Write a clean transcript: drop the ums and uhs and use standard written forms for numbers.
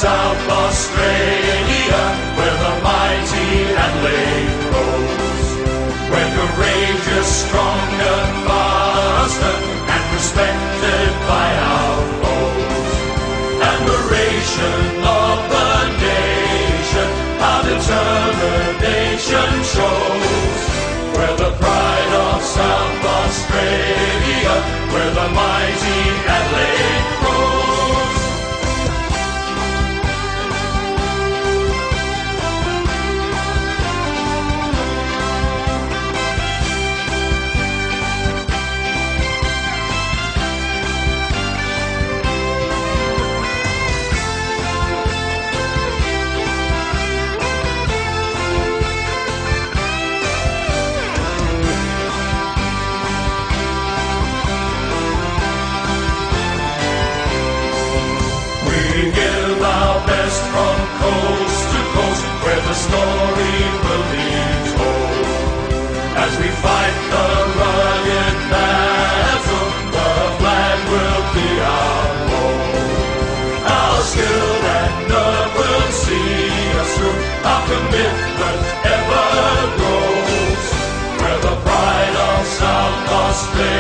South Australia, where the mighty Adelaide grows, where courageous, stronger, faster, and respected by our foes. Admiration of the nation, our determination shows, where the pride of South Australia, where the mighty Adelaide grows. We give our best from coast to coast, where the story will be told. As we fight the rugged battle, the flag will be our goal. Our skill and nerve will see us through, our commitment ever grows, where the pride of South Australia